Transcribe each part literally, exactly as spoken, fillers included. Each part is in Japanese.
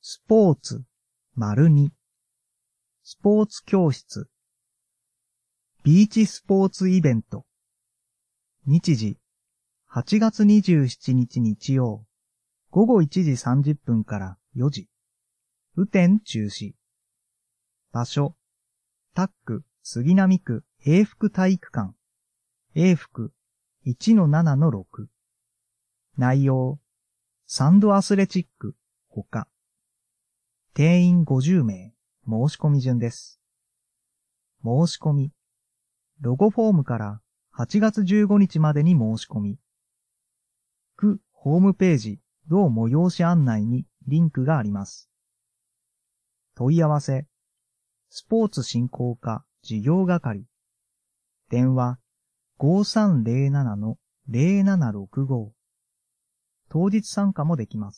スポーツ、丸に。スポーツ教室。ビーチスポーツイベント。日時、はちがつにじゅうしちにち日曜、ごごいちじさんじゅっぷんからよじ。雨天中止。場所、タック杉並区永福体育館。永福 いちのななのろく。内容、サンドアスレチック、ほか。定員ごじゅうめい、申し込み順です。申し込み。ロゴフォームからはちがつじゅうごにちまでに申し込み。区ホームページ同催し案内にリンクがあります。問い合わせ。スポーツ振興課事業係。電話 ごさんぜろななのぜろななろくご。当日参加もできます。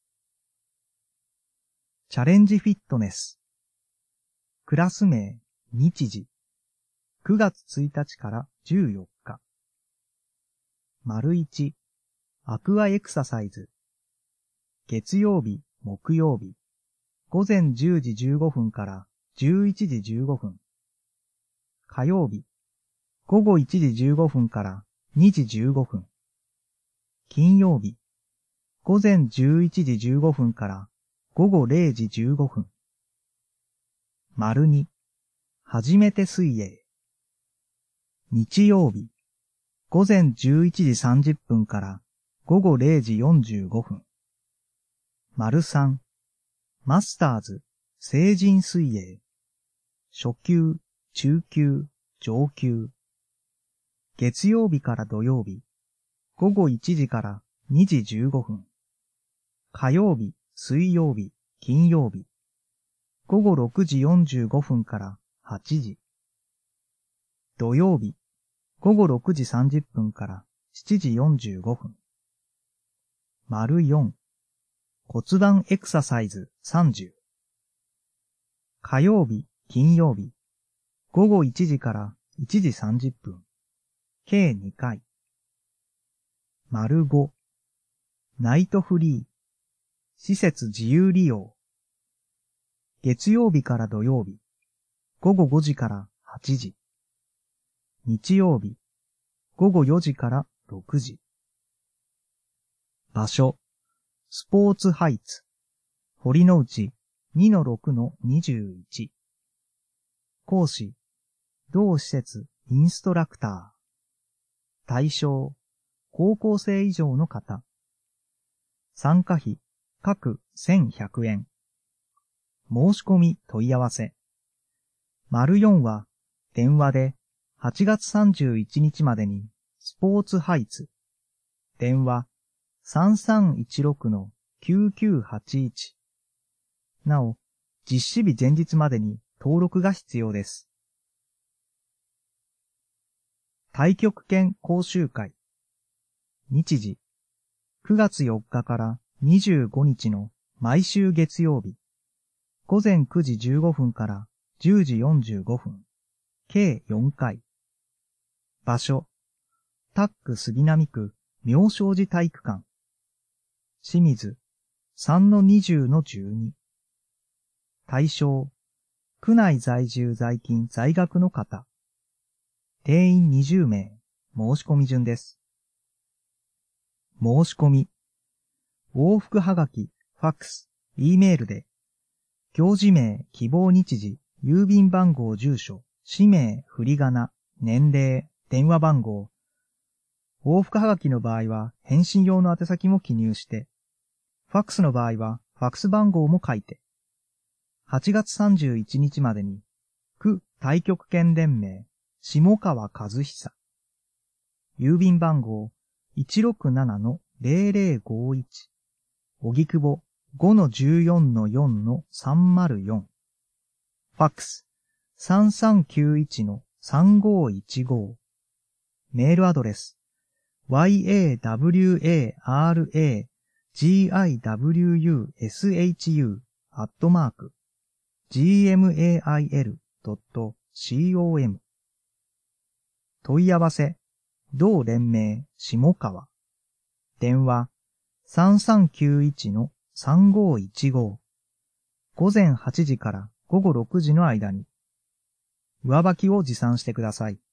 チャレンジフィットネス。クラス名、日時。くがつついたちからじゅうよっか。丸いち、アクアエクササイズ。月曜日、木曜日。ごぜんじゅうじじゅうごふんからじゅういちじじゅうごふん。火曜日、ごごいちじじゅうごふんからにじじゅうごふん。金曜日、ごぜんじゅういちじじゅうごふんからごごれいじじゅうごふん。丸に、初めて水泳。日曜日、ごぜんじゅういちじさんじゅっぷんからごごれいじよんじゅうごふん。丸さん、マスターズ、成人水泳。初級、中級、上級。月曜日から土曜日、ごごいちじからにじじゅうごふん。火曜日、水曜日、金曜日。ごごろくじよんじゅうごふんからはちじ。土曜日、ごごろくじさんじゅっぷんからしちじよんじゅうごふん。丸よん、骨盤エクササイズさんじゅう。火曜日、金曜日、ごごいちじからいちじさんじゅっぷん。計にかい。丸ご、ナイトフリー。施設自由利用。月曜日から土曜日、ごごごじからはちじ。日曜日、ごごよじからろくじ。場所、スポーツハイツ。堀之内 にのろくのにじゅういち。講師、同施設インストラクター。対象、高校生以上の方。参加費、各せんひゃくえん。申し込み問い合わせ。丸よんは、電話ではちがつさんじゅういちにちまでに、スポーツハイツ。電話 さんさんいちろくのきゅうきゅうはちいち。なお、実施日前日までに登録が必要です。太極拳講習会。日時、くがつよっかからにじゅうごにちの毎週月曜日、ごぜんくじじゅうごふんからじゅうじよんじゅうごふん、計よんかい。場所、タック杉並区妙正寺体育館。清水 さんのにじゅうのじゅうに。対象、区内在住在勤在学の方。定員にじゅうめい、申し込み順です。申し込み。往復はがき、ファックス、E メールで、行事名、希望日時、郵便番号、住所、氏名、振り仮名、年齢、電話番号。往復はがきの場合は、返信用の宛先も記入して、ファックスの場合は、ファックス番号も書いて、はちがつさんじゅういちにちまでに、区太極拳連盟、下川和久。郵便番号、いちろくななのぜろぜろごいち。荻窪 ごのじゅうよんのよんのさんまるよん。ファックス、さんさんきゅういちのさんごいちご。メールアドレス、ヤワラギワスアットマーク、ジーエムエーアイエルドットコム。問い合わせ、同連盟下川。電話、さんさんきゅういちのさんごいちご。 午前はちじから午後ろくじの間に、上履きを持参してください。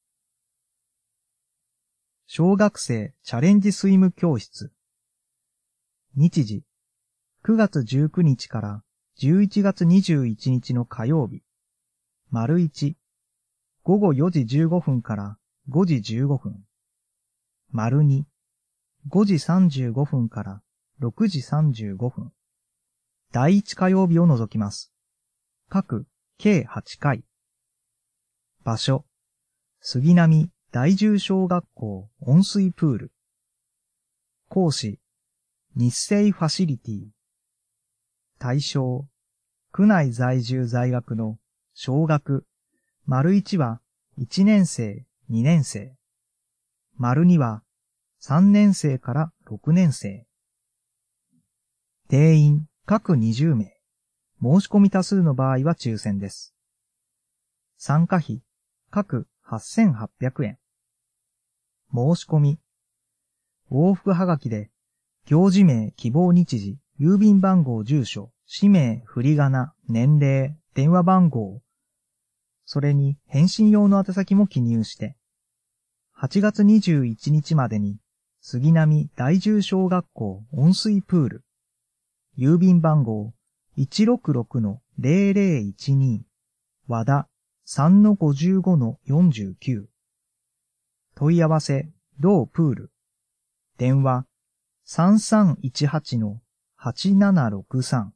小学生チャレンジスイム教室。日時、くがつじゅうくにちからじゅういちがつにじゅういちにちの火曜日。丸いち、ごごよじじゅうごふんからごじじゅうごふん。丸に、ごじさんじゅうごふんからろくじさんじゅうごふん。だいいち火曜日を除きます。各計はちかい。場所、杉並第十小学校温水プール。講師、日清ファシリティ。対象、区内在住在学の小学、丸いちはいちねんせい、にねんせい。丸にはさんねんせいからろくねんせい。定員各にじゅうめい。申し込み多数の場合は抽選です。参加費各はっせんはっぴゃくえん。申し込み。往復はがきで、行事名、希望日時、郵便番号、住所、氏名、振り仮名、年齢、電話番号、それに返信用の宛先も記入して、はちがつにじゅういちにちまでに、杉並第十小学校温水プール、郵便番号 いちろくろくのぜろぜろいちに、和田 さんのごじゅうごのよんじゅうきゅう。問い合わせ、同プール。電話、さんさんいちはちのはちななろくさん。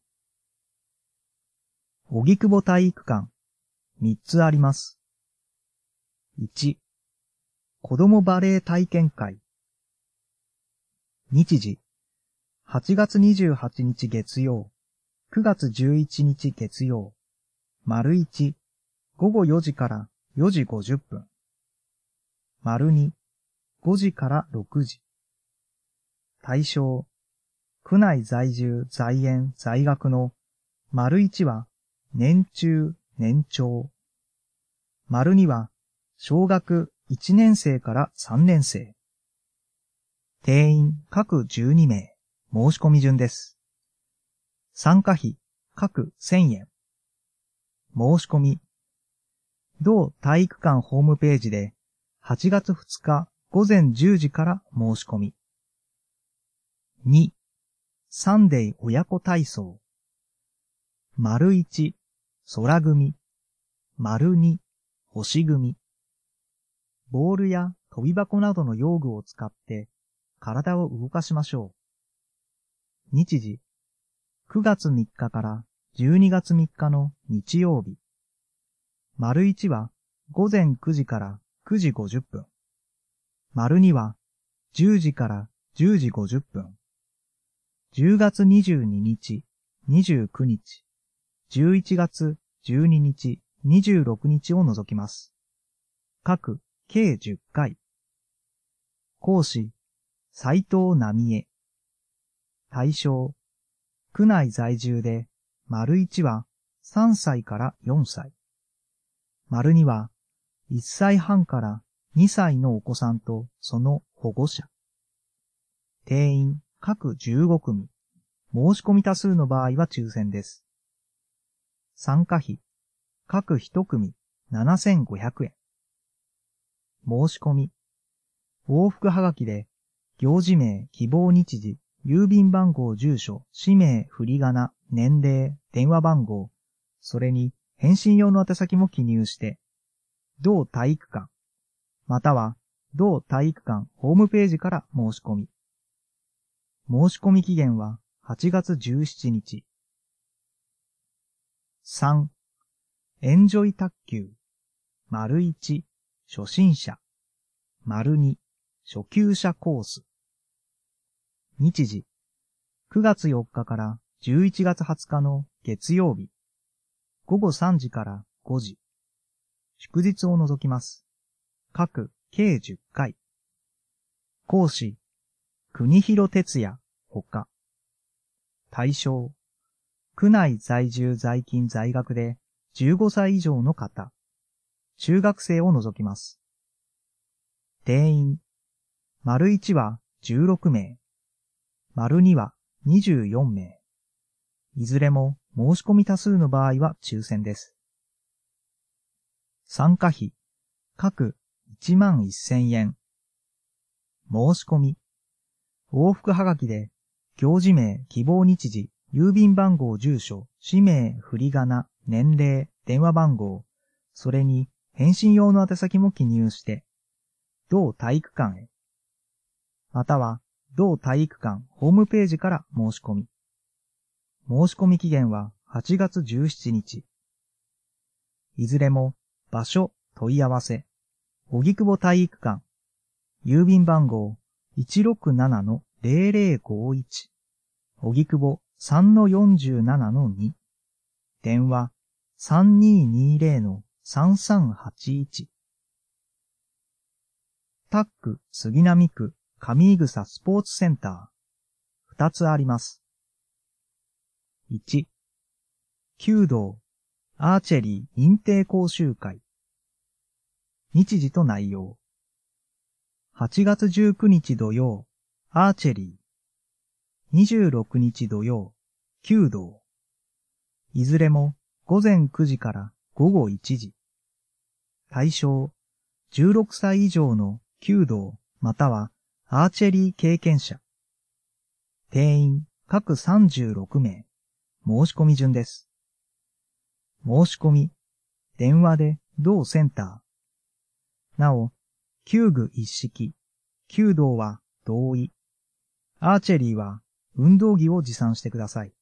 荻窪体育館、みっつあります。いち、子供バレエ体験会。日時、はちがつにじゅうはちにち月曜、くがつじゅういちにち月曜、丸いち、ごごよじからよじごじゅっぷん。丸に、ごじからろくじ。対象、区内在住在園在学の丸いちは年中年長。丸には小学いちねんせいからさんねんせい。定員各じゅうにめい。申し込み順です。参加費各せんえん。申し込み。同体育館ホームページではちがつふつかごぜんじゅうじから申し込み。に、サンデー親子体操。丸いち、空組。丸に、星組。ボールや飛び箱などの用具を使って体を動かしましょう。日時、くがつみっかからじゅうにがつみっかの日曜日。丸いちはごぜんくじからくじごじゅっぷん。丸にはじゅうじからじゅうじごじゅっぷん。じゅうがつにじゅうににち、にじゅうくにち、じゅういちがつじゅうににち、にじゅうろくにちを除きます。各計じゅっかい。講師、斉藤奈美恵。対象、区内在住で、丸いちはさんさいからよんさい。丸にはいっさいはんからにさいのお子さんとその保護者。定員各じゅうごくみ。申し込み多数の場合は抽選です。参加費、各いちくみななせんごひゃくえん。申し込み、往復はがきで、行事名、希望日時、郵便番号、住所、氏名、振り仮名、年齢、電話番号、それに返信用の宛先も記入して、同体育館、または同体育館ホームページから申し込み。申し込み期限ははちがつじゅうしちにち。さん、エンジョイ卓球。丸いち、初心者。丸に、初級者コース。日時、くがつよっかからじゅういちがつはつかの月曜日。ごごさんじからごじ。祝日を除きます。各計じゅっかい。講師、国広哲也、ほか。対象、区内在住在勤在学でじゅうごさい以上の方。中学生を除きます。定員、丸いちはじゅうろくめい。丸にはにじゅうよんめい。いずれも申し込み多数の場合は抽選です。参加費、各いちまんせんえん。申し込み。往復はがきで、行事名、希望日時、郵便番号、住所、氏名、振り仮名、年齢、電話番号、それに返信用の宛先も記入して、同体育館へ、または同体育館ホームページから申し込み。申し込み期限ははちがつじゅうしちにち。いずれも場所、問い合わせ、荻窪体育館、郵便番号 いちろくななのぜろぜろごいち、荻窪 さんのよんじゅうななのに、電話 さんにーにーぜろのさんさんはちいち。タック杉並区上井草スポーツセンター、二つあります。いち、弓道、アーチェリー認定講習会。日時と内容。はちがつじゅうくにち土曜、アーチェリー。にじゅうろくにち土曜、弓道。いずれもごぜんくじからごごいちじ。対象、じゅうろくさい以上の弓道またはアーチェリー経験者。定員各さんじゅうろくめい。申し込み順です。申し込み、電話で同センター。なお、弓具一式、弓道は同意、アーチェリーは運動着を持参してください。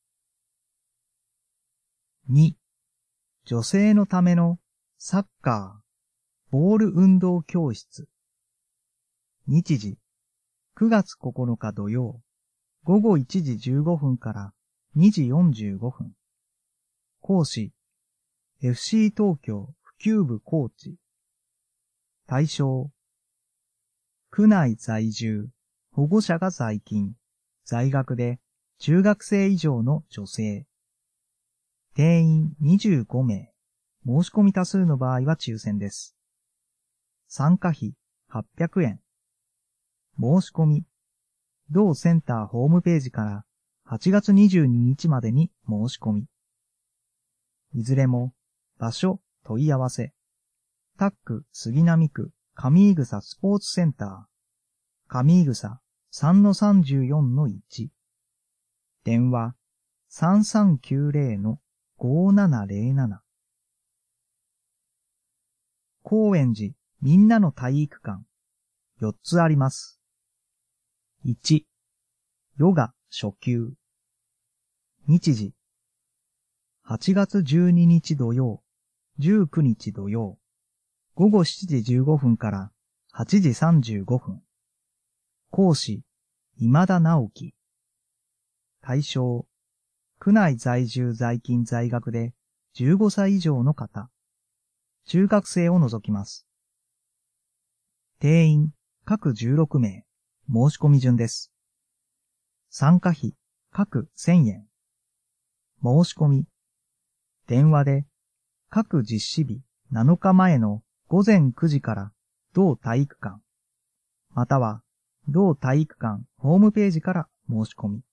に、女性のためのサッカー、ボール運動教室。日時、くがつここのか土曜、ごごいちじじゅうごふんからにじよんじゅうごふん。講師、エフシー 東京普及部コーチ。対象、区内在住、保護者が在勤、在学で中学生以上の女性。定員にじゅうごめい。申し込み多数の場合は抽選です。参加費はっぴゃくえん。申し込み。同センターホームページからはちがつにじゅうににちまでに申し込み。いずれも場所、問い合わせ。タック杉並区上井草スポーツセンター。上井草 さんのさんじゅうよんのいち。電話 さんさんきゅうぜろのごななぜろなな。高円寺みんなの体育館。よっつあります。いち、ヨガ初級。日時、はちがつじゅうににち土曜、じゅうくにち土曜、ごごしちじじゅうごふんからはちじさんじゅうごふん。講師、今田直樹。対象、区内在住在勤在学でじゅうごさい以上の方。中学生を除きます。定員、各じゅうろくめい。申し込み順です。参加費、各せんえん。申し込み。電話で、各実施日なのかまえのごぜんくじから同体育館、または同体育館ホームページから申し込み。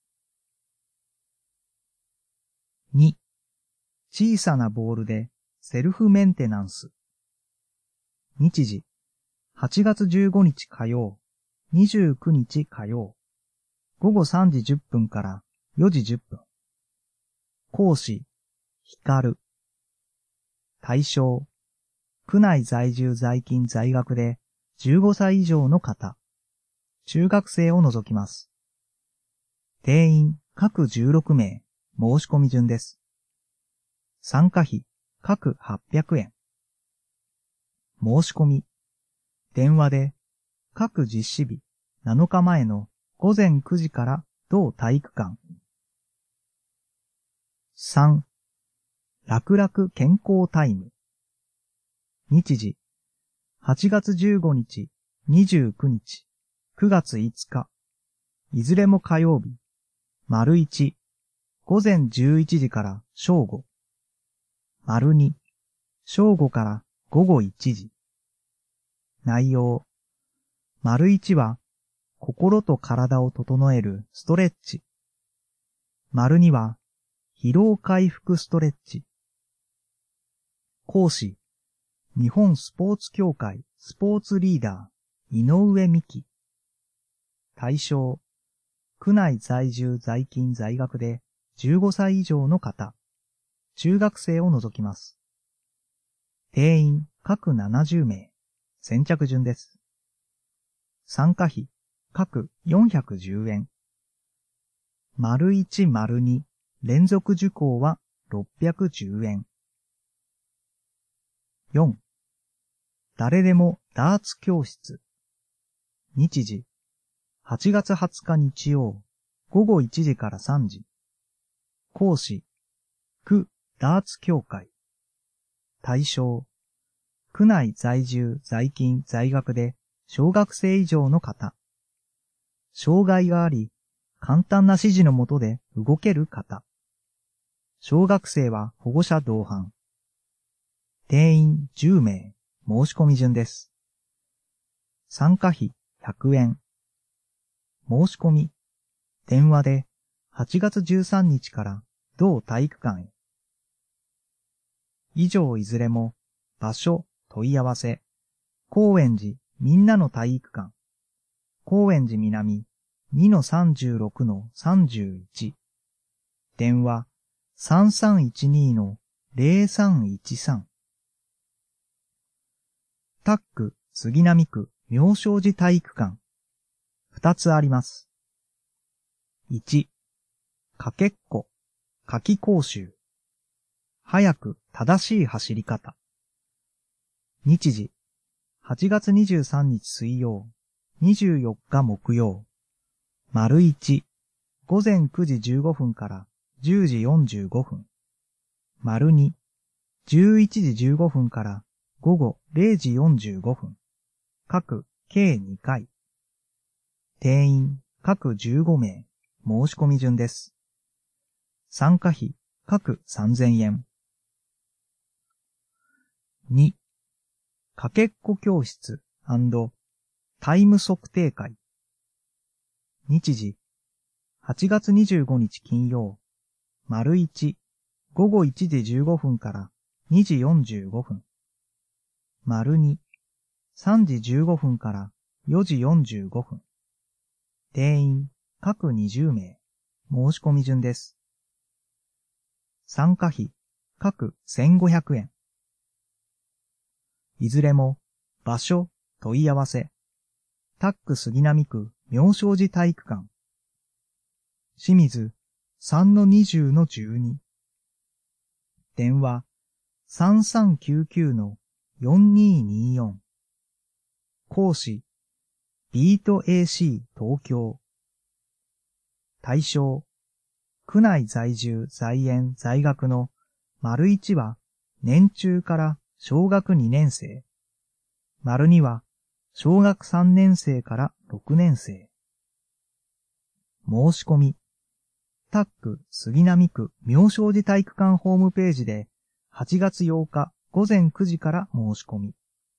に、小さなボールでセルフメンテナンス。日時、はちがつじゅうごにち火曜、にじゅうくにち火曜、ごごさんじじゅっぷんからよじじゅっぷん。講師、ひかる。対象、区内在住在勤在学でじゅうごさい以上の方。中学生を除きます。定員、各じゅうろくめい。申し込み順です。参加費、各はっぴゃくえん。申し込み。電話で、各実施日なのかまえのごぜんくじから同体育館。さん、楽々健康タイム。日時、はちがつじゅうごにち、にじゅうくにち、くがついつか、いずれも火曜日、丸いち、ごぜんじゅういちじから正午、丸に、正午からごごいちじ。内容、丸いちは、心と体を整えるストレッチ。丸には、 疲労回復ストレッチ。講師、日本スポーツ協会スポーツリーダー、井上美希。対象、区内在住在勤在学でじゅうごさい以上の方、中学生を除きます。定員各ななじゅうめい、先着順です。参加費、各よんひゃくじゅうえん。丸いち、丸に、連続受講はろっぴゃくじゅうえん。よん. 誰でもダーツ教室。日時、はちがつはつか日曜、ごごいちじからさんじ。講師、区ダーツ協会。対象、区内在住在勤在学で小学生以上の方。障害があり、簡単な指示の下で動ける方。小学生は保護者同伴。定員じゅうめい、申し込み順です。参加費ひゃくえん。申し込み、電話ではちがつじゅうさんにちから同体育館へ。以上いずれも場所問い合わせ、高円寺みんなの体育館、高円寺南 にのさんじゅうろくのさんじゅういち、電話 さんさんいちにのぜろさんいちさん。タック杉並区妙正寺体育館、ふたつあります。いち、かけっこ、夏季講習。早く正しい走り方。日時、はちがつにじゅうさんにち水曜、にじゅうよっか木曜。丸いち、ごぜんくじじゅうごふんからじゅうじよんじゅうごふん。丸に、じゅういちじじゅうごふんからごごれいじよんじゅうごふん。各計にかい。定員各じゅうごめい、申し込み順です。参加費各さんぜんえん。に. かけっこ教室&タイム測定会。日時、はちがつにじゅうごにち金曜、丸いち、ごごいちじじゅうごふんからにじよんじゅうごふん。丸に、さんじじゅうごふんからよじよんじゅうごふん。定員各にじゅうめい、申し込み順です。参加費各せんごひゃくえん。いずれも場所問い合わせ、タック杉並区妙正寺体育館、清水 さんのにじゅうのじゅうに、電話 さんさんきゅうきゅうのよんにによん。講師ビート エーシー 東京。対象、区内在住在園在学の丸いちは年中から小学にねんせい、丸には小学さんねんせいからろくねんせい。申し込み、タック杉並区妙正寺体育館ホームページではちがつようかごぜんくじから申し込み。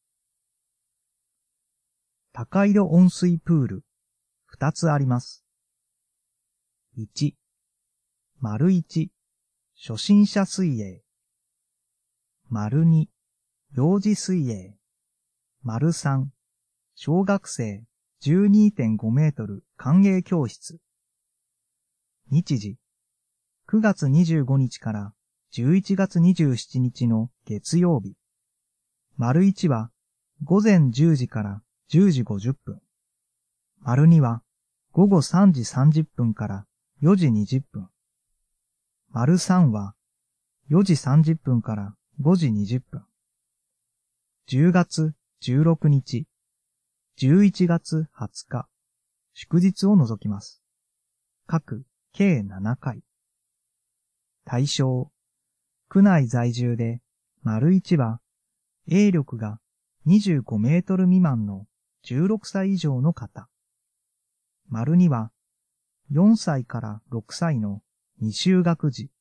高井戸温水プール、ふたつあります。いち、丸いち、初心者水泳。丸に、幼児水泳。丸さん、小学生 じゅうにてんごメートル歓迎教室。日時、くがつにじゅうごにちからじゅういちがつにじゅうしちにちの月曜日。丸いちはごぜんじゅうじからじゅうじごじゅっぷん。丸にはごごさんじさんじゅっぷんからよじにじゅっぷん。丸さんはよじさんじゅっぷんからごじにじゅっぷん。じゅうがつじゅうろくにち、じゅういちがつはつか、祝日を除きます。各計ななかい。対象、区内在住で、丸いちは、泳力がにじゅうごメートル未満のじゅうろくさい以上の方。丸には、よんさいからろくさいの未就学児。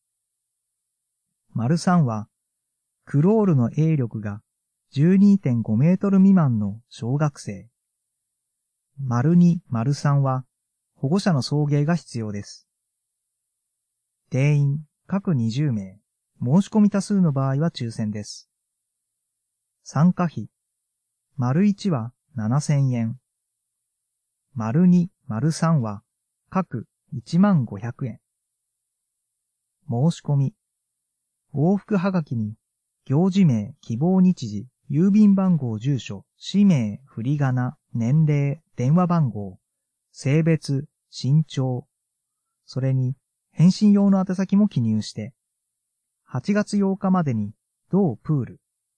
丸さんは、クロールの泳力が じゅうにてんごメートル未満の小学生。丸に、丸さんは保護者の送迎が必要です。定員各にじゅうめい、申し込み多数の場合は抽選です。参加費、丸いちはななせんえん、丸に、丸さんは各いちまんごひゃくえん。申し込み、往復はがきに、行事名、希望日時、郵便番号、住所、氏名、振り仮名、年齢、電話番号、性別、身長、それに返信用の宛先も記入して、はちがつようかまでに同プール。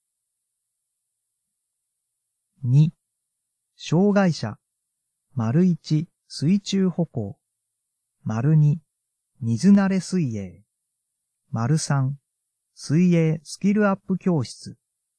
に、障害者、丸いち、水中歩行、丸に、水慣れ水泳、丸さん、水泳スキルアップ教室。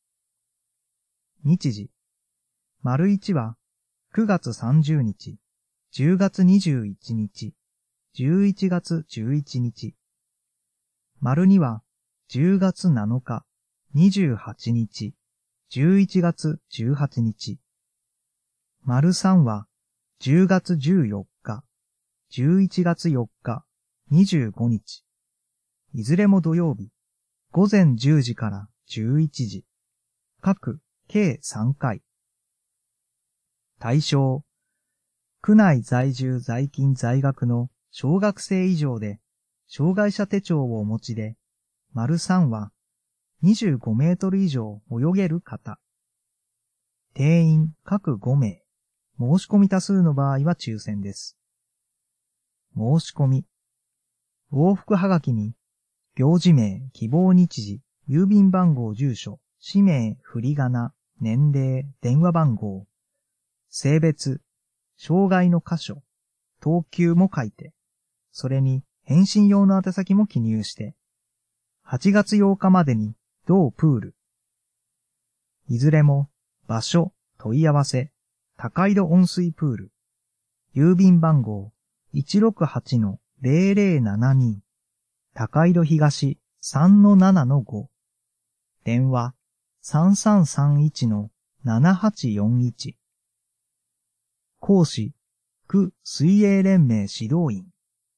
日時、丸いちはくがつさんじゅうにち、じゅうがつにじゅういちにち、じゅういちがつじゅういちにち。丸にはじゅうがつなのか、にじゅうはちにち、じゅういちがつじゅうはちにち。丸さんはじゅうがつじゅうよっか、じゅういちがつよっか、にじゅうごにち。いずれも土曜日、ごぜんじゅうじからじゅういちじ。各計さんかい。対象、区内在住在勤在学の小学生以上で、障害者手帳をお持ちで、丸さんはにじゅうごメートル以上泳げる方。定員各ごめい。申し込み多数の場合は抽選です。申し込み。往復はがきに、行事名、希望日時、郵便番号、住所、氏名、振り仮名、年齢、電話番号、性別、障害の箇所、等級も書いて、それに返信用の宛先も記入して、はちがつようかまでに同プール。いずれも場所、問い合わせ、高井戸温水プール。郵便番号 いちろくはちのぜろぜろななに 高井戸東 さんのななのご。電話 さんさんさんいちのななはちよんいち。講師、区水泳連盟指導員。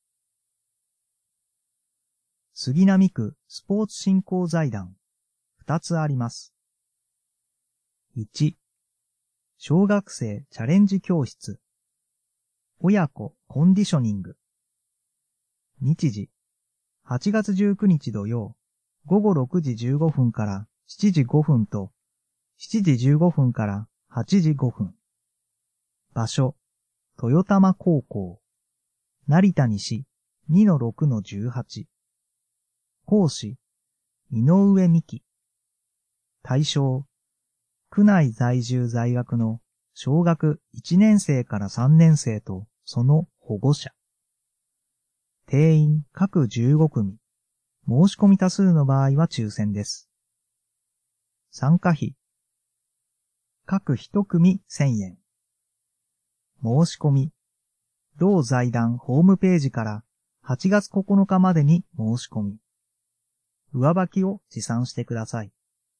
杉並区スポーツ振興財団、ふたつあります。いち、小学生チャレンジ教室、親子コンディショニング。日時、はちがつじゅうくにち土曜、ごごろくじじゅうごふんからしちじごふんと、しちじじゅうごふんからはちじごふん。場所、豊玉高校、成田西 にのろくのじゅうはち。講師、井上美希。対象、区内在住在学の小学いちねんせいからさんねんせいとその保護者。定員各じゅうごくみ。申し込み多数の場合は抽選です。参加費。各いちくみせんえん。申し込み。同財団ホームページからはちがつここのかまでに申し込み。上履きを持参してください。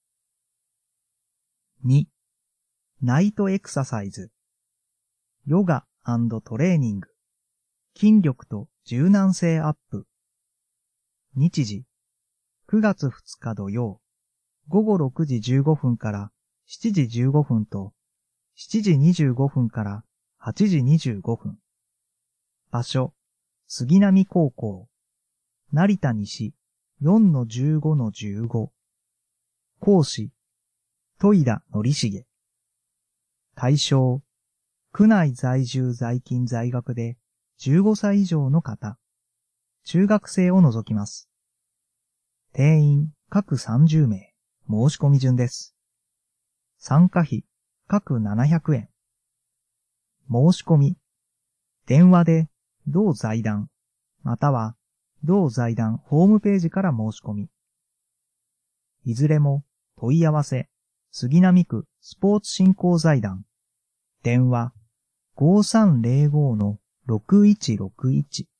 に、ナイトエクササイズ。ヨガ&トレーニング。筋力と柔軟性アップ。日時、くがつふつか土曜、ごごろくじじゅうごふんからしちじじゅうごふんと、しちじにじゅうごふんからはちじにじゅうごふん。場所、杉並高校、成田西 よんのじゅうごのじゅうご。講師、戸井田則重。対象、区内在住在勤在学でじゅうごさい以上の方、中学生を除きます。定員各さんじゅうめい、申し込み順です。参加費各ななひゃくえん。申し込み、電話で同財団、または同財団ホームページから申し込み。いずれも問い合わせ、杉並区スポーツ振興財団。電話 ごさんぜろごのろくいちろくいち。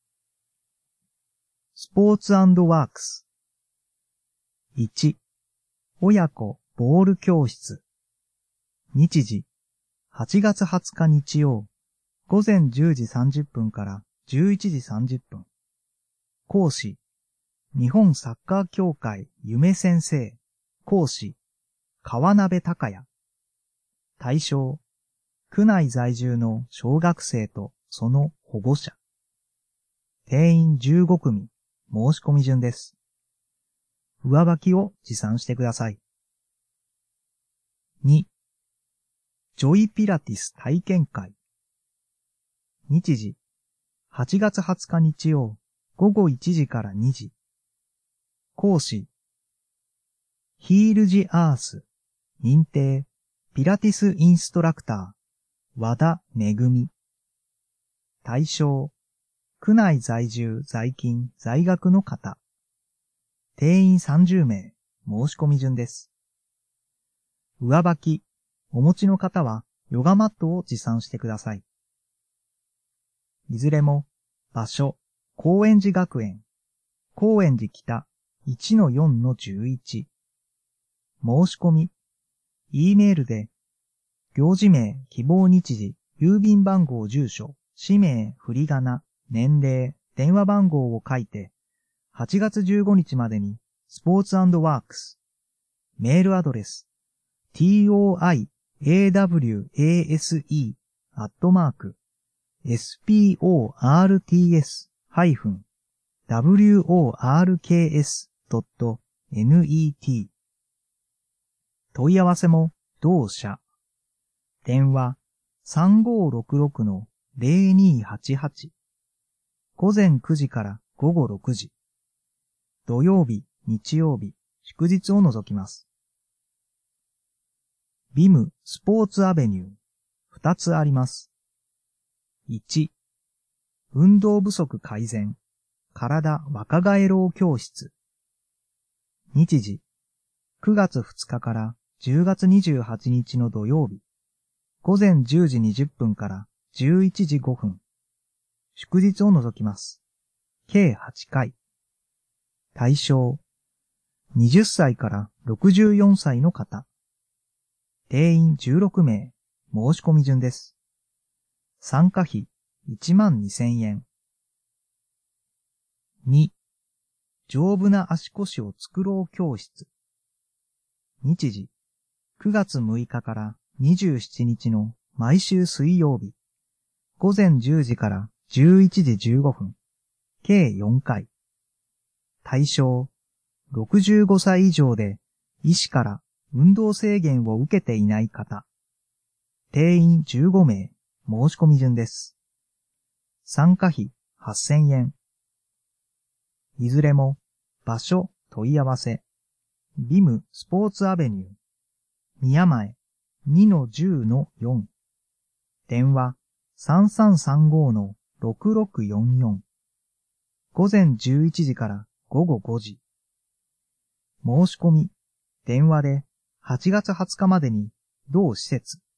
スポーツ&ワークス。いち、親子ボール教室。日時、はちがつはつか日曜、ごぜんじゅうじさんじゅっぷんからじゅういちじさんじゅっぷん。講師、 日本サッカー協会夢先生、講師、川鍋隆也。対象、区内在住の小学生とその保護者。定員じゅうごくみ、申し込み順です。上履きを持参してください。に、ジョイピラティス体験会。日時、はちがつはつか日曜、ごごいちじからにじ。講師、ヒールジアース、認定、ピラティスインストラクター、和田めぐみ。対象、区内在住、在勤、在学の方。定員さんじゅうめい、申し込み順です。上履き、お持ちの方はヨガマットを持参してください。いずれも、場所、高円寺学園、高円寺北 いちのよんのじゅういち。申し込み、E メールで、行事名、希望日時、郵便番号、住所、氏名、振り仮名、年齢、電話番号を書いて、はちがつじゅうごにちまでに、スポーツ&ワークス、メールアドレス、toiawase アットマーク、sports-works.net 問い合わせも同社。電話 さんごろくろくのゼロにはちはち 午前くじから午後ろくじ。土曜日、日曜日、祝日を除きます。ビム スポーツアベニューふたつあります。いち、運動不足改善、体若返ろう教室。日時、くがつふつかからじゅうがつにじゅうはちにちの土曜日、ごぜんじゅうじにじゅっぷんからじゅういちじごふん。祝日を除きます。計はちかい。対象、はたちからろくじゅうよんさいの方。定員じゅうろくめい、申し込み順です。参加費いちまんにせんえん。に、丈夫な足腰を作ろう教室。日時、くがつむいかからにじゅうしちにちの毎週水曜日、ごぜんじゅうじからじゅういちじじゅうごふん、計よんかい。対象、ろくじゅうごさい以上で医師から運動制限を受けていない方。定員じゅうごめい、申し込み順です。参加費はっせんえん。いずれも場所問い合わせ。ビムスポーツアベニュー。宮前 にのじゅうのよん。電話 さんさんさんごのろくろくよんよん。午前じゅういちじから午後ごじ。申し込み、電話ではちがつはつかまでに同施設